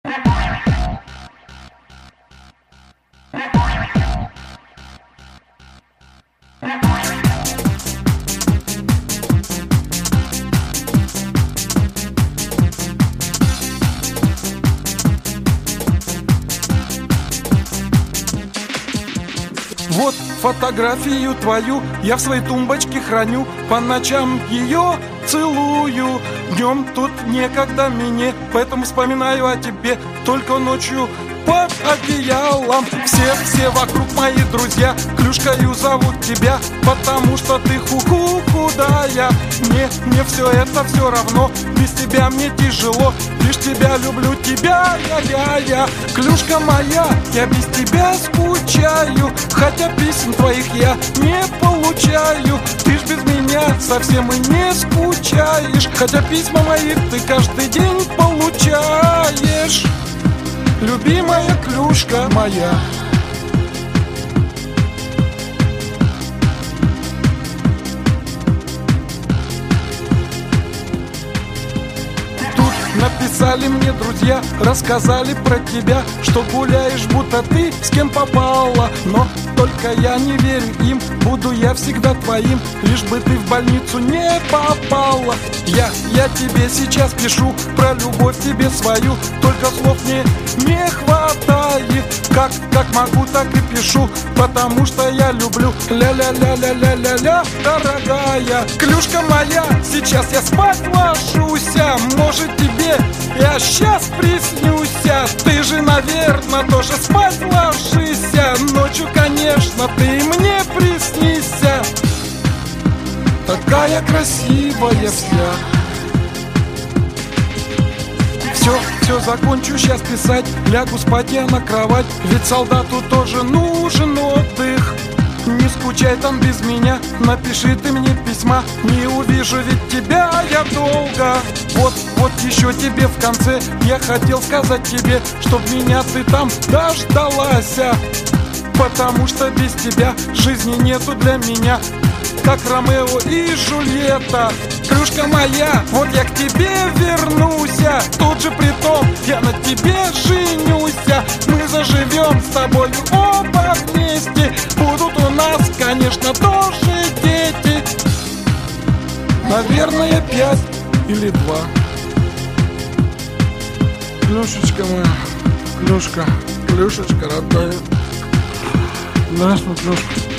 Вот фотографию твою я в своей тумбочке храню, по ночам ее целую. Днем тут некогда мне, поэтому вспоминаю о тебе только ночью под одеялом. Все вокруг мои друзья, Клюшкою зовут тебя, потому что ты худая. Мне все это все равно, без тебя мне тяжело, лишь тебя люблю, тебя я. Клюшка моя, я без тебя скучаю, хотя писем твоих я не получаю. Ты ж без меня совсем и не скучаешь, хотя письма мои ты каждый день получаешь. Любимая Клюшка моя. Написали мне друзья, рассказали про тебя, что гуляешь, будто ты с кем попала. Но только я не верю им, буду я всегда твоим, лишь бы ты в больницу не попала. Я тебе сейчас пишу про любовь тебе свою, только слов мне не хватает. Как могу, так и пишу, потому что я люблю. Ля-ля-ля-ля-ля-ля-ля, дорогая Клюшка моя, сейчас я спать ложуся. Может тебе я сейчас приснюся, ты же, наверное, тоже спать ложися. Ночью, конечно, ты мне приснися, такая красивая вся. Все закончу сейчас писать, лягу спать я на кровать, ведь солдату тоже нужен отдых. Не скучай там без меня, напиши ты мне письма, не увижу ведь тебя я долго. Вот еще тебе в конце я хотел сказать тебе, чтоб меня ты там дождалась, потому что без тебя жизни нету для меня, как Ромео и Джульетта. Клюшка моя, вот я к тебе вернуся, тут же притом я на тебе женюся. Мы заживем с тобой оба вместе, будут у нас, конечно, тоже дети. Наверное, 5 или 2. Клюшечка моя, Клюшечка родная, наша Клюшка.